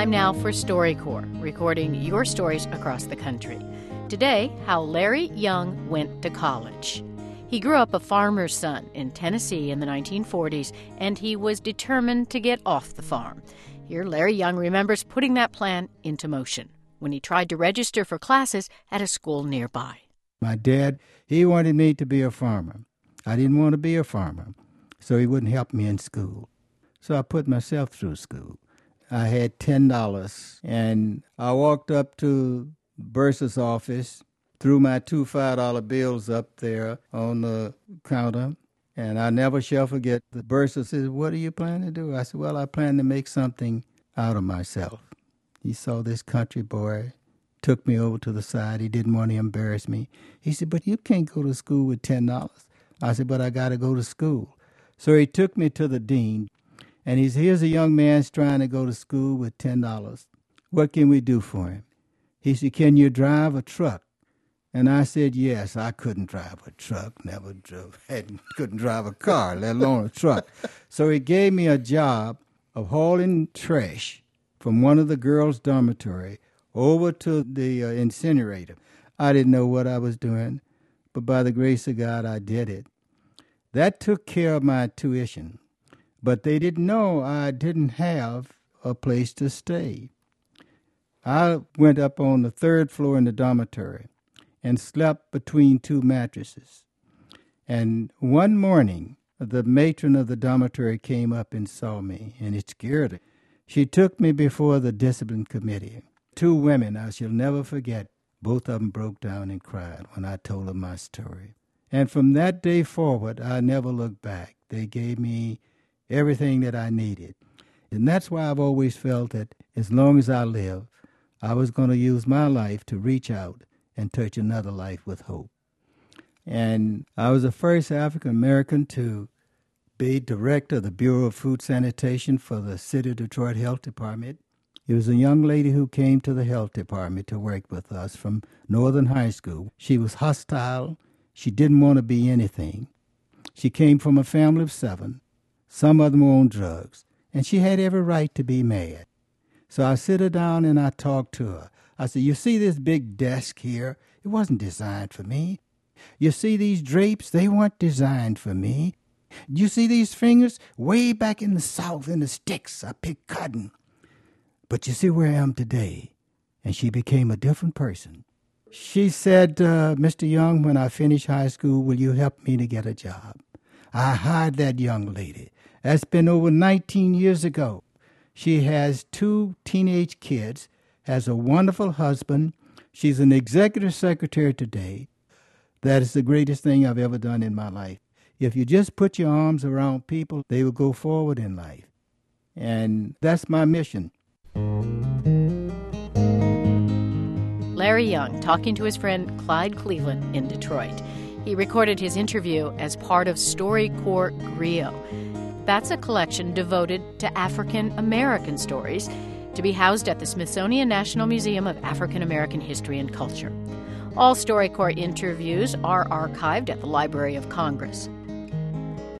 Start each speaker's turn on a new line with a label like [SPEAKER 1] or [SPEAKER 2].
[SPEAKER 1] Time now for StoryCorps, recording your stories across the country. Today, how Larry Young went to college. He grew up a farmer's son in Tennessee in the 1940s, and he was determined to get off the farm. Here, Larry Young remembers putting that plan into motion when he tried to register for classes at a school nearby.
[SPEAKER 2] My dad, he wanted me to be a farmer. I didn't want to be a farmer, so he wouldn't help me in school. So I put myself through school. I had $10, and I walked up to Bursar's office, threw my two $5 bills up there on the counter, and I never shall forget. The bursar says, "What are you planning to do?" I said, "Well, I plan to make something out of myself." He saw this country boy, took me over to the side. He didn't want to embarrass me. He said, "But you can't go to school with $10. I said, "But I got to go to school." So he took me to the dean. And here's a young man trying to go to school with $10. What can we do for him? He said, "Can you drive a truck?" And I said, yes. I couldn't drive a truck, never drove, couldn't drive a car, let alone a truck. So he gave me a job of hauling trash from one of the girls' dormitory over to the incinerator. I didn't know what I was doing, but by the grace of God, I did it. That took care of my tuition. But they didn't know I didn't have a place to stay. I went up on the third floor in the dormitory and slept between two mattresses. And one morning, the matron of the dormitory came up and saw me, and it scared her. She took me before the discipline committee. Two women I shall never forget. Both of them broke down and cried when I told them my story. And from that day forward, I never looked back. They gave me everything that I needed. And that's why I've always felt that as long as I live, I was going to use my life to reach out and touch another life with hope. And I was the first African American to be director of the Bureau of Food Sanitation for the City of Detroit Health Department. It was a young lady who came to the health department to work with us from Northern High School. She was hostile. She didn't want to be anything. She came from a family of 7. Some of them were on drugs, and she had every right to be mad. So I sit her down and I talked to her. I said, "You see this big desk here? It wasn't designed for me. You see these drapes? They weren't designed for me. You see these fingers? Way back in the South, in the sticks, I picked cotton. But you see where I am today." And she became a different person. She said, "Mr. Young, when I finish high school, will you help me to get a job?" I hired that young lady. That's been over 19 years ago. She has 2 teenage kids, has a wonderful husband. She's an executive secretary today. That is the greatest thing I've ever done in my life. If you just put your arms around people, they will go forward in life. And that's my mission.
[SPEAKER 1] Larry Young talking to his friend Clyde Cleveland in Detroit. He recorded his interview as part of StoryCorps Griot. That's a collection devoted to African American stories to be housed at the Smithsonian National Museum of African American History and Culture. All StoryCorps interviews are archived at the Library of Congress.